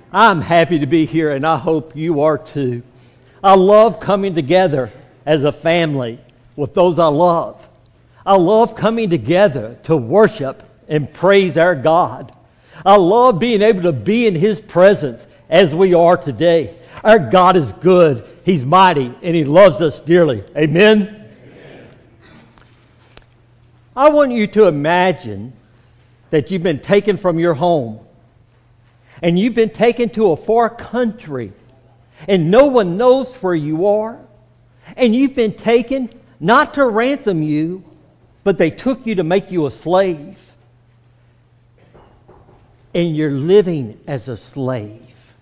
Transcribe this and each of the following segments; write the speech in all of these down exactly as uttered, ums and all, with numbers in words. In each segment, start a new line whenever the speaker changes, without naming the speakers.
I'm happy to be here, and I hope you are too. I love coming together as a family with those I love. I love coming together to worship and praise our God. I love being able to be in His presence as we are today. Our God is good, He's mighty, and He loves us dearly. Amen? Amen. I want you to imagine that you've been taken from your home and you've been taken to a far country and no one knows where you are, and you've been taken not to ransom you, but they took you to make you a slave, and you're living as a slave.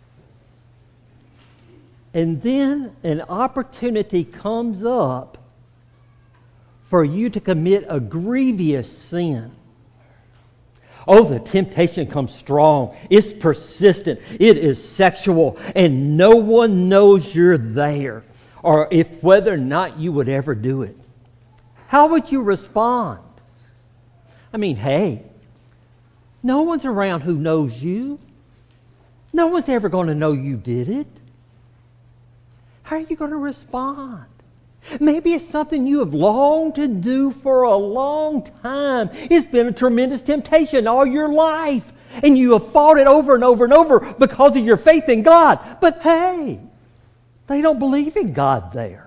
And then an opportunity comes up for you to commit a grievous sin. Oh, the temptation comes strong. It's persistent. It is sexual. And no one knows you're there, or if whether or not you would ever do it. How would you respond? I mean, hey, no one's around who knows you. No one's ever going to know you did it. How are you going to respond? Maybe it's something you have longed to do for a long time. It's been a tremendous temptation all your life, and you have fought it over and over and over because of your faith in God. But hey, they don't believe in God there.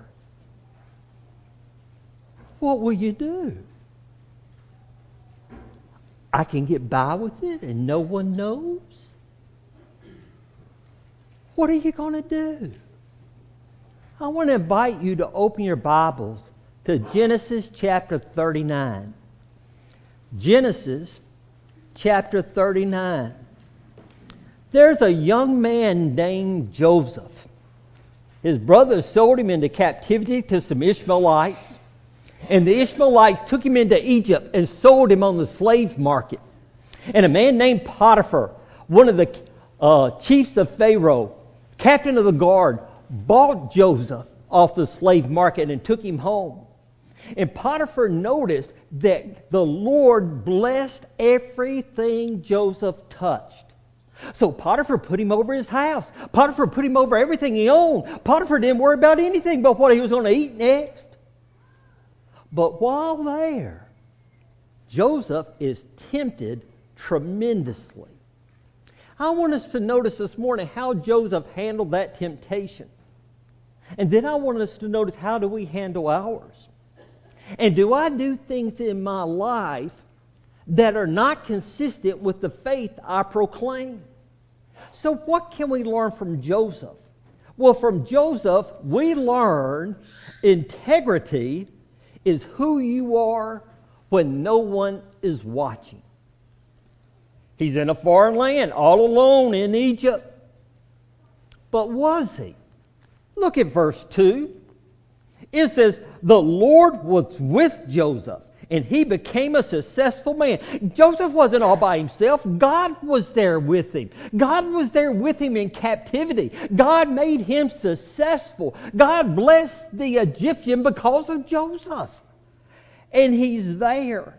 What will you do? I can get by with it and no one knows? What are you going to do? I want to invite you to open your Bibles to Genesis chapter thirty-nine. Genesis chapter thirty-nine. There's a young man named Joseph. His brothers sold him into captivity to some Ishmaelites, and the Ishmaelites took him into Egypt and sold him on the slave market. And a man named Potiphar, one of the uh, chiefs of Pharaoh, captain of the guard, bought Joseph off the slave market and took him home. And Potiphar noticed that the Lord blessed everything Joseph touched. So Potiphar put him over his house. Potiphar put him over everything he owned. Potiphar didn't worry about anything but what he was going to eat next. But while there, Joseph is tempted tremendously. I want us to notice this morning how Joseph handled that temptation. And then I want us to notice, how do we handle ours? And do I do things in my life that are not consistent with the faith I proclaim? So what can we learn from Joseph? Well, from Joseph, we learn integrity is who you are when no one is watching. He's in a foreign land, all alone in Egypt. But was he? Look at verse two. It says, the Lord was with Joseph, and he became a successful man. Joseph wasn't all by himself. God was there with him. God was there with him in captivity. God made him successful. God blessed the Egyptian because of Joseph. And he's there.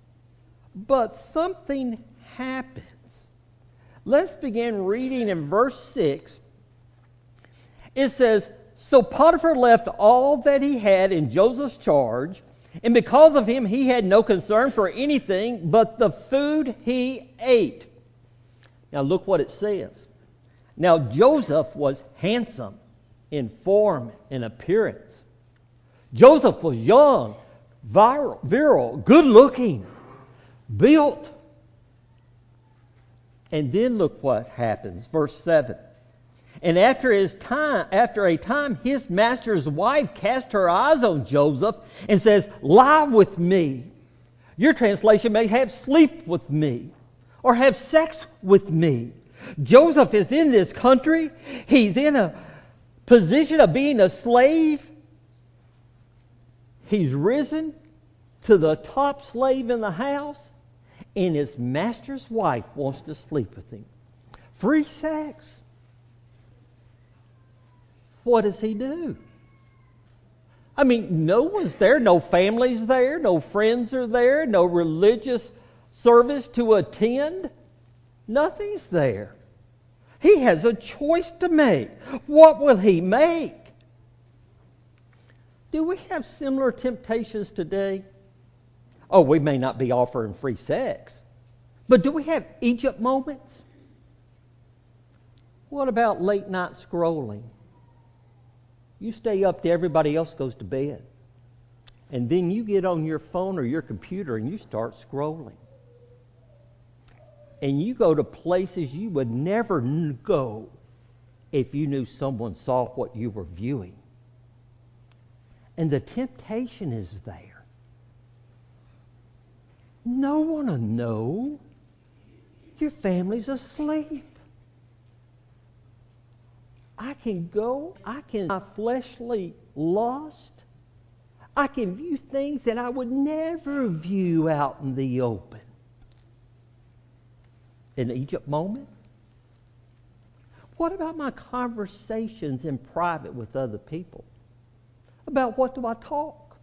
But something happens. Let's begin reading in verse six. It says, so Potiphar left all that he had in Joseph's charge, and because of him he had no concern for anything but the food he ate. Now look what it says. Now Joseph was handsome in form and appearance. Joseph was young, virile, virile, good-looking, built. And then look what happens, verse seven. And after his time, after a time, his master's wife cast her eyes on Joseph and says, lie with me. Your translation may have sleep with me or have sex with me. Joseph is in this country. He's in a position of being a slave. He's risen to the top slave in the house, and his master's wife wants to sleep with him. Free sex. What does he do? I mean, no one's there. No family's there. No friends are there. No religious service to attend. Nothing's there. He has a choice to make. What will he make? Do we have similar temptations today? Oh, we may not be offering free sex, but do we have Egypt moments? What about late night scrolling? You stay up till everybody else goes to bed, and then you get on your phone or your computer and you start scrolling. And you go to places you would never go if you knew someone saw what you were viewing. And the temptation is there. No one will know. Your family's asleep. I can go, I can, my fleshly lust, I can view things that I would never view out in the open. An Egypt moment? What about my conversations in private with other people? About what do I talk?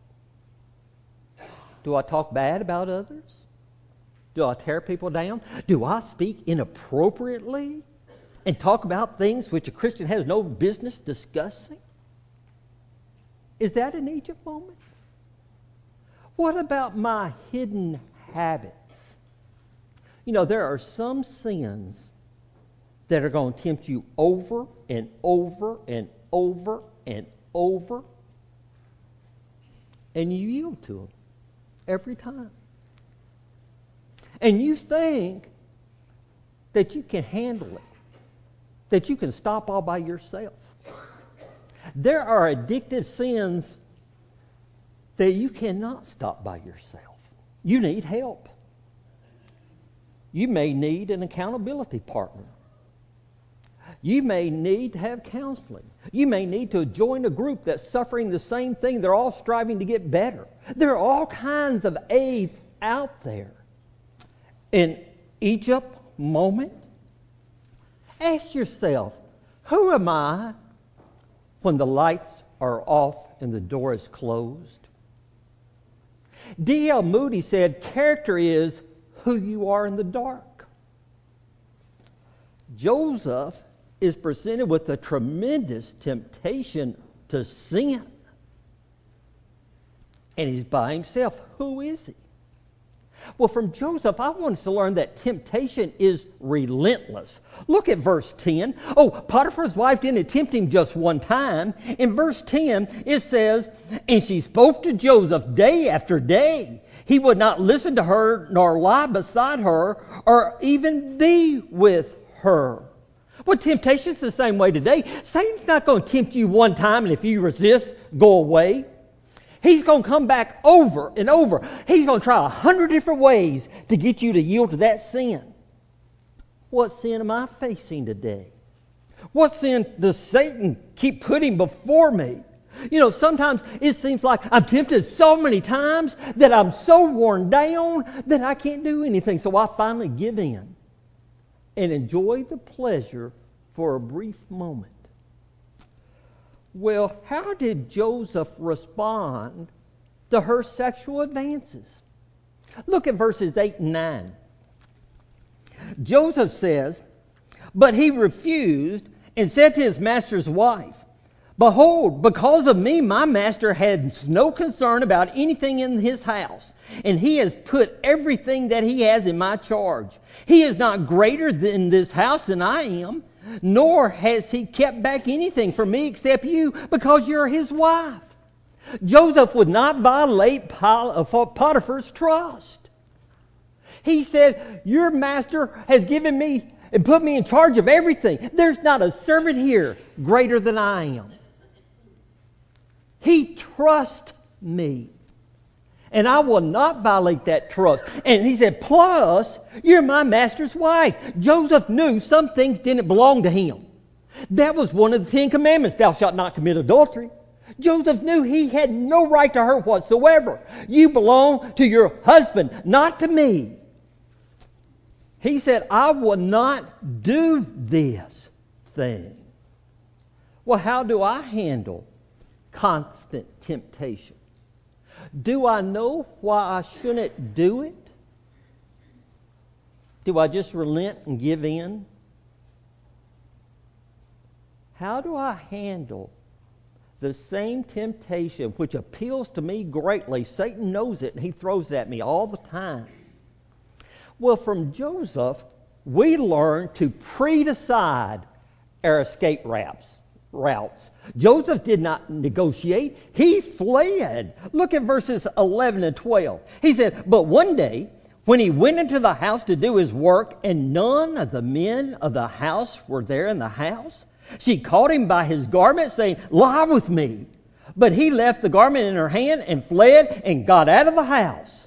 Do I talk bad about others? Do I tear people down? Do I speak inappropriately and talk about things which a Christian has no business discussing? Is that an Egypt moment? What about my hidden habits? You know, there are some sins that are going to tempt you over and over and over and over, and you yield to them every time. And you think that you can handle it, that you can stop all by yourself. There are addictive sins that you cannot stop by yourself. You need help. You may need an accountability partner. You may need to have counseling. You may need to join a group that's suffering the same thing. They're all striving to get better. There are all kinds of aid out there. An Egypt moment? Ask yourself, who am I when the lights are off and the door is closed? D L Moody said, character is who you are in the dark. Joseph is presented with a tremendous temptation to sin. And he's by himself. Who is he? Well, from Joseph, I want us to learn that temptation is relentless. Look at verse ten. Oh, Potiphar's wife didn't tempt him just one time. In verse ten, it says, and she spoke to Joseph day after day. He would not listen to her, nor lie beside her, or even be with her. Well, temptation's the same way today. Satan's not going to tempt you one time, and if you resist, go away. He's going to come back over and over. He's going to try a hundred different ways to get you to yield to that sin. What sin am I facing today? What sin does Satan keep putting before me? You know, sometimes it seems like I'm tempted so many times that I'm so worn down that I can't do anything. So I finally give in and enjoy the pleasure for a brief moment. Well, how did Joseph respond to her sexual advances? Look at verses eight and nine. Joseph says, but he refused and said to his master's wife, behold, because of me, my master has no concern about anything in his house, and he has put everything that he has in my charge. He is not greater than this house than I am, nor has he kept back anything from me except you, because you're his wife. Joseph would not violate Potiphar's trust. He said, your master has given me and put me in charge of everything. There's not a servant here greater than I am. He trusts me. And I will not violate that trust. And he said, plus, you're my master's wife. Joseph knew some things didn't belong to him. That was one of the Ten Commandments. Thou shalt not commit adultery. Joseph knew he had no right to her whatsoever. You belong to your husband, not to me. He said, I will not do this thing. Well, how do I handle constant temptation? Do I know why I shouldn't do it? Do I just relent and give in? how do I handle the same temptation which appeals to me greatly? Satan knows it, and he throws it at me all the time. Well, from Joseph, we learn to pre-decide our escape routes. routes. Joseph did not negotiate. He fled. Look at verses eleven and twelve. He said, but one day, when he went into the house to do his work, and none of the men of the house were there in the house, she caught him by his garment, saying, lie with me. But he left the garment in her hand and fled and got out of the house.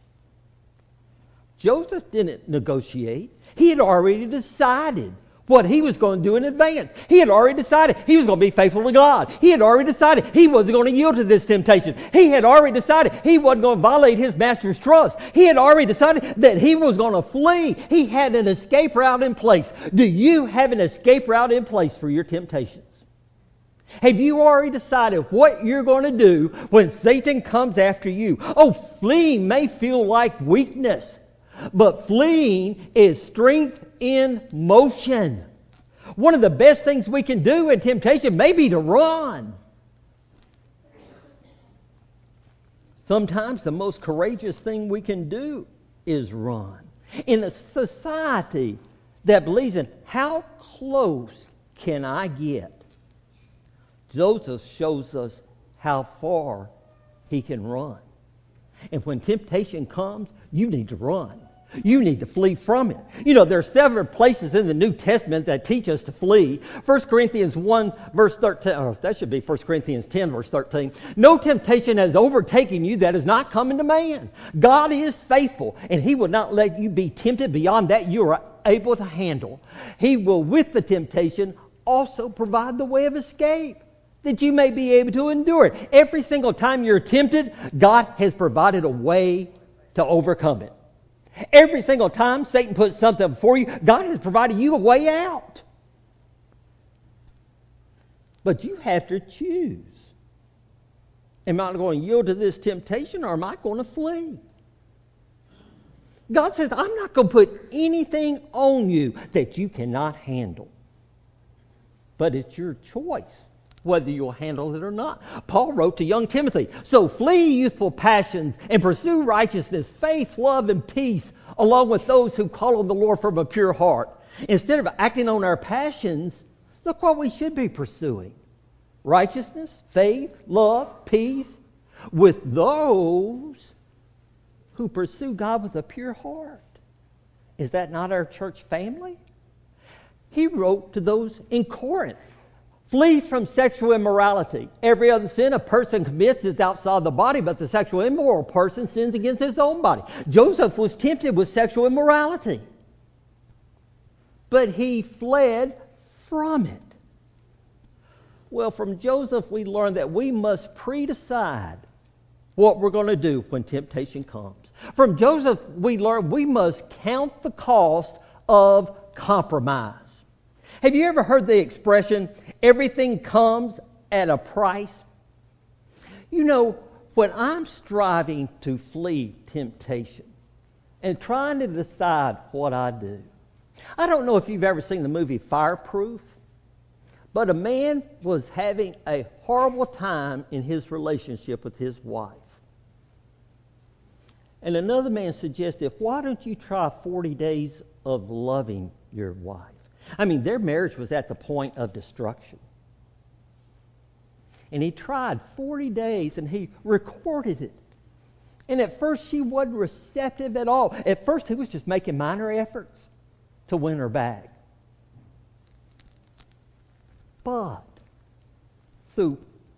Joseph didn't negotiate. He had already decided what he was going to do in advance. He had already decided he was going to be faithful to God. He had already decided he wasn't going to yield to this temptation. He had already decided he wasn't going to violate his master's trust. He had already decided that he was going to flee. He had an escape route in place. Do you have an escape route in place for your temptations? Have you already decided what you're going to do when Satan comes after you? Oh, fleeing may feel like weakness, but fleeing is strength in motion. One of the best things we can do in temptation may be to run. Sometimes the most courageous thing we can do is run. In a society that believes in how close can I get, Joseph shows us how far he can run. And when temptation comes, you need to run. You need to flee from it. You know, there are several places in the New Testament that teach us to flee. First Corinthians one, verse thirteen, or that should be First Corinthians ten, verse thirteen. No temptation has overtaken you that is not common to man. God is faithful, and He will not let you be tempted beyond that you are able to handle. He will, with the temptation, also provide the way of escape, that you may be able to endure it. Every single time you're tempted, God has provided a way to overcome it. Every single time Satan puts something before you, God has provided you a way out. But you have to choose. Am I going to yield to this temptation, or am I going to flee? God says, I'm not going to put anything on you that you cannot handle. But it's your choice whether you'll handle it or not. Paul wrote to young Timothy, so flee youthful passions and pursue righteousness, faith, love, and peace, along with those who call on the Lord from a pure heart. Instead of acting on our passions, look what we should be pursuing. Righteousness, faith, love, peace, with those who pursue God with a pure heart. Is that not our church family? He wrote to those in Corinth, flee from sexual immorality. Every other sin a person commits is outside the body, but the sexual immoral person sins against his own body. Joseph was tempted with sexual immorality, but he fled from it. Well, from Joseph we learn that we must pre-decide what we're going to do when temptation comes. From Joseph we learn we must count the cost of compromise. Have you ever heard the expression, everything comes at a price? You know, when I'm striving to flee temptation and trying to decide what I do, I don't know if you've ever seen the movie Fireproof, but a man was having a horrible time in his relationship with his wife. And another man suggested, why don't you try forty days of loving your wife? I mean, their marriage was at the point of destruction. And he tried forty days and he recorded it. And at first she wasn't receptive at all. At first he was just making minor efforts to win her back. But through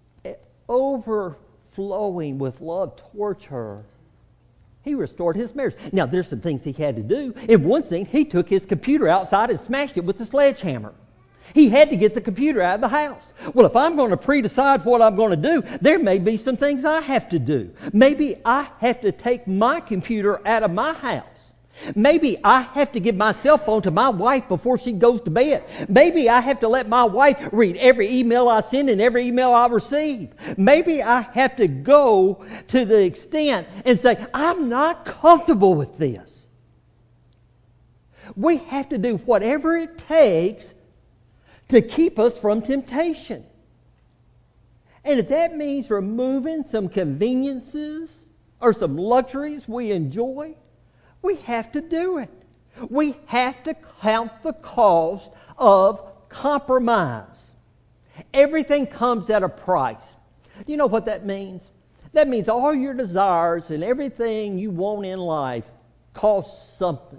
overflowing with love towards her, he restored his marriage. Now, there's some things he had to do. In one thing, he took his computer outside and smashed it with a sledgehammer. He had to get the computer out of the house. Well, if I'm going to pre-decide what I'm going to do, there may be some things I have to do. Maybe I have to take my computer out of my house. Maybe I have to give my cell phone to my wife before she goes to bed. Maybe I have to let my wife read every email I send and every email I receive. Maybe I have to go to the extent and say, I'm not comfortable with this. We have to do whatever it takes to keep us from temptation. And if that means removing some conveniences or some luxuries we enjoy, we have to do it. We have to count the cost of compromise. Everything comes at a price. Do you know what that means? That means all your desires and everything you want in life costs something.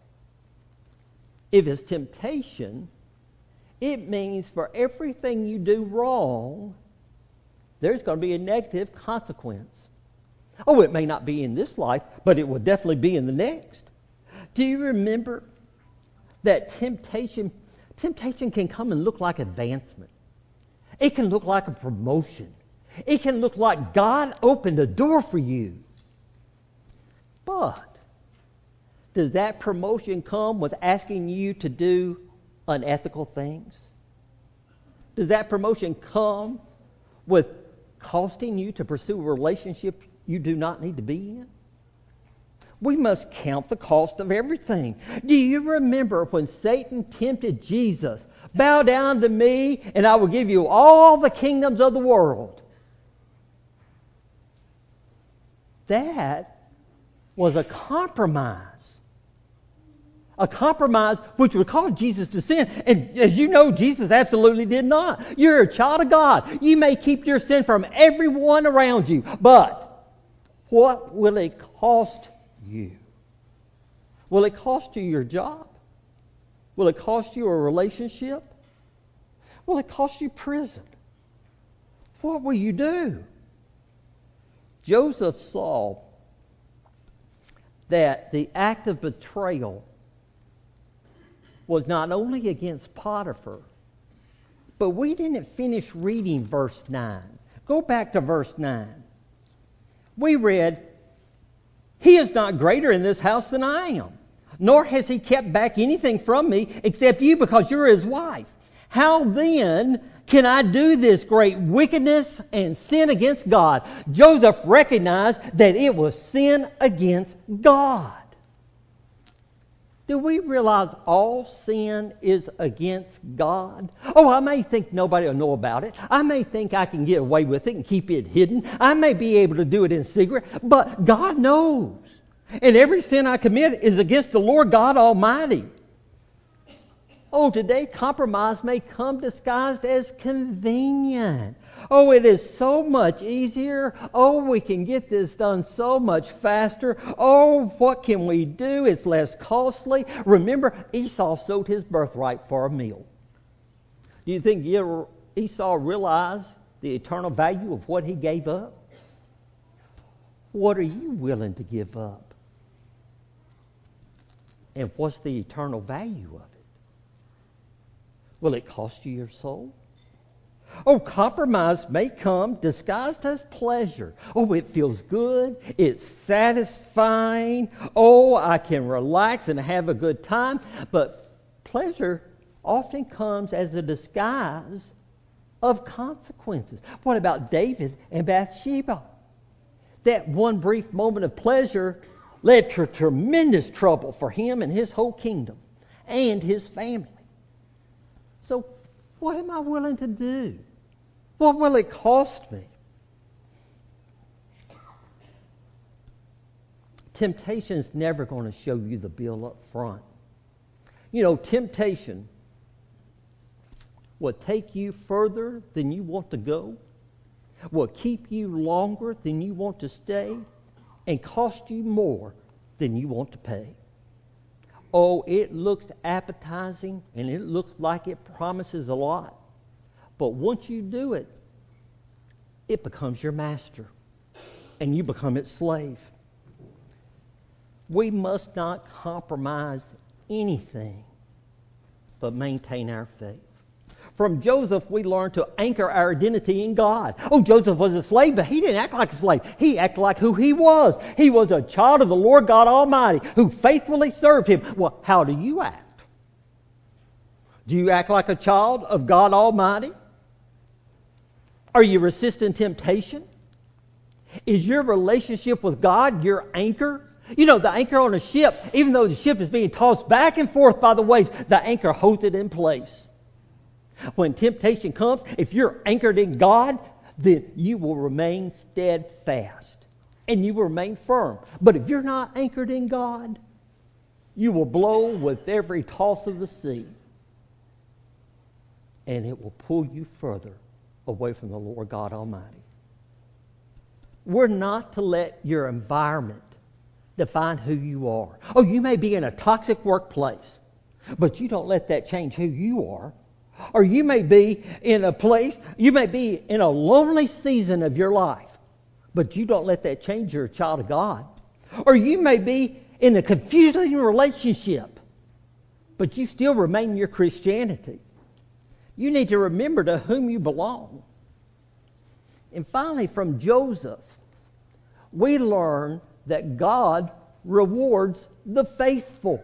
If it's temptation, it means for everything you do wrong, there's going to be a negative consequence. Oh, it may not be in this life, but it will definitely be in the next. Do you remember that temptation, temptation can come and look like advancement. It can look like a promotion. It can look like God opened a door for you. But does that promotion come with asking you to do unethical things? Does that promotion come with costing you to pursue a relationship you do not need to be in? We must count the cost of everything. Do you remember when Satan tempted Jesus? Bow down to me and I will give you all the kingdoms of the world. That was a compromise. A compromise which would cause Jesus to sin. And as you know, Jesus absolutely did not. You're a child of God. You may keep your sin from everyone around you. But what will it cost you? Will it cost you your job? Will it cost you a relationship? Will it cost you prison? What will you do? Joseph saw that the act of betrayal was not only against Potiphar, but we didn't finish reading verse nine. Go back to verse nine. We read, "He is not greater in this house than I am, nor has he kept back anything from me except you because you're his wife. How then can I do this great wickedness and sin against God?" Joseph recognized that it was sin against God. Do we realize all sin is against God? Oh, I may think nobody will know about it. I may think I can get away with it and keep it hidden. I may be able to do it in secret, but God knows. And every sin I commit is against the Lord God Almighty. Oh, today compromise may come disguised as convenient. Oh, it is so much easier. Oh, we can get this done so much faster. Oh, what can we do? It's less costly. Remember, Esau sold his birthright for a meal. Do you think Esau realized the eternal value of what he gave up? What are you willing to give up? And what's the eternal value of it? Will it cost you your soul? Oh, compromise may come disguised as pleasure. Oh, it feels good. It's satisfying. Oh, I can relax and have a good time. But pleasure often comes as a disguise of consequences. What about David and Bathsheba? That one brief moment of pleasure led to tremendous trouble for him and his whole kingdom and his family. So what am I willing to do? What will it cost me? Temptation's never going to show you the bill up front. You know, temptation will take you further than you want to go, will keep you longer than you want to stay, and cost you more than you want to pay. Oh, it looks appetizing and it looks like it promises a lot. But once you do it, it becomes your master and you become its slave. We must not compromise anything but maintain our faith. From Joseph, we learn to anchor our identity in God. Oh, Joseph was a slave, but he didn't act like a slave. He acted like who he was. He was a child of the Lord God Almighty who faithfully served him. Well, how do you act? Do you act like a child of God Almighty? Are you resisting temptation? Is your relationship with God your anchor? You know, the anchor on a ship, even though the ship is being tossed back and forth by the waves, the anchor holds it in place. when temptation comes, if you're anchored in God, then you will remain steadfast and you will remain firm. But if you're not anchored in God, you will blow with every toss of the sea, and it will pull you further away from the Lord God Almighty. We're not to let your environment define who you are. Oh, you may be in a toxic workplace, but you don't let that change who you are. Or you may be in a place, you may be in a lonely season of your life, but you don't let that change you're a child of God. Or you may be in a confusing relationship, but you still remain in your Christianity. You need to remember to whom you belong. And finally, from Joseph, we learn that God rewards the faithful.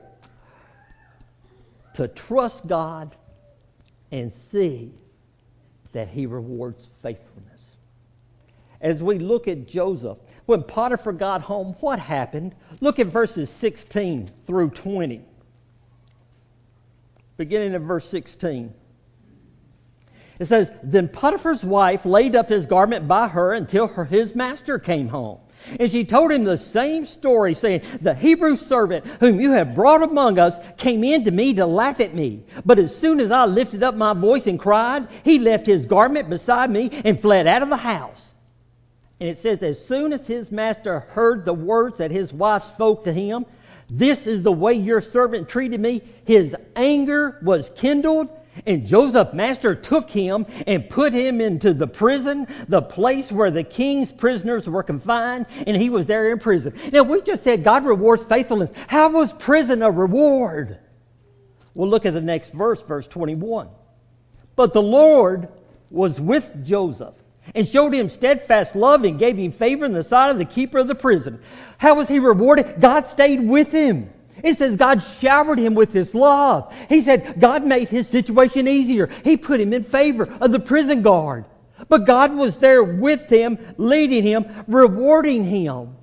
To trust God and see that He rewards faithfulness. As we look at Joseph, when Potiphar got home, what happened? Look at verses sixteen through twenty. Beginning at verse sixteen. It says, Then Potiphar's wife laid up his garment by her until her, his master came home. And she told him the same story, saying, The Hebrew servant whom you have brought among us came in to me to laugh at me. But as soon as I lifted up my voice and cried, he left his garment beside me and fled out of the house. And it says, as soon as his master heard the words that his wife spoke to him, This is the way your servant treated me, his anger was kindled. And Joseph's master took him and put him into the prison, the place where the king's prisoners were confined, and he was there in prison. Now, we just said God rewards faithfulness. How was prison a reward? Well, look at the next verse, verse twenty-one. But the Lord was with Joseph and showed him steadfast love and gave him favor in the sight of the keeper of the prison. How was he rewarded? God stayed with him. It says God showered him with His love. He said God made his situation easier. He put him in favor of the prison guard. But God was there with him, leading him, rewarding him.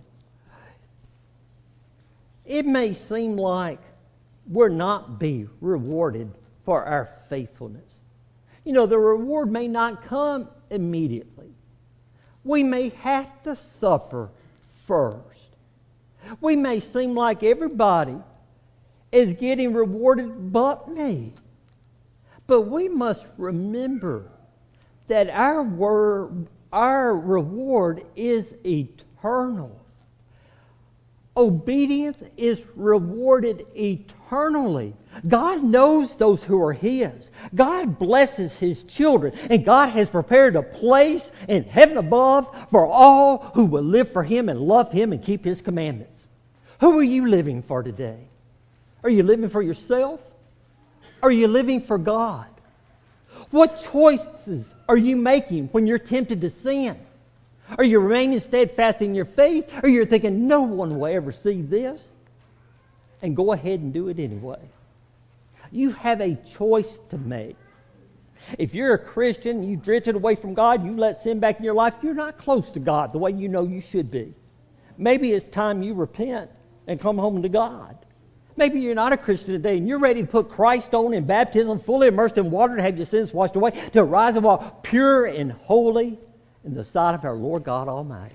It may seem like we're not being rewarded for our faithfulness. You know, the reward may not come immediately. We may have to suffer first. We may seem like everybody is getting rewarded but me. But we must remember that our word, our reward is eternal. Obedience is rewarded eternally. God knows those who are His. God blesses His children. And God has prepared a place in heaven above for all who will live for Him and love Him and keep His commandments. Who are you living for today? Are you living for yourself? Are you living for God? What choices are you making when you're tempted to sin? Are you remaining steadfast in your faith? Or you're thinking, no one will ever see this? And go ahead and do it anyway. You have a choice to make. If you're a Christian, you've drifted away from God, you let sin back in your life, you're not close to God the way you know you should be. Maybe it's time you repent and come home to God. Maybe you're not a Christian today and you're ready to put Christ on in baptism, fully immersed in water to have your sins washed away, to rise and walk pure and holy in the sight of our Lord God Almighty.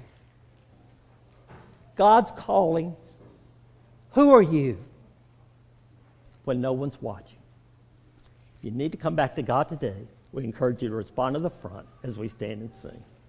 God's calling. Who are you when no one's watching? If you need to come back to God today, we encourage you to respond to the front as we stand and sing.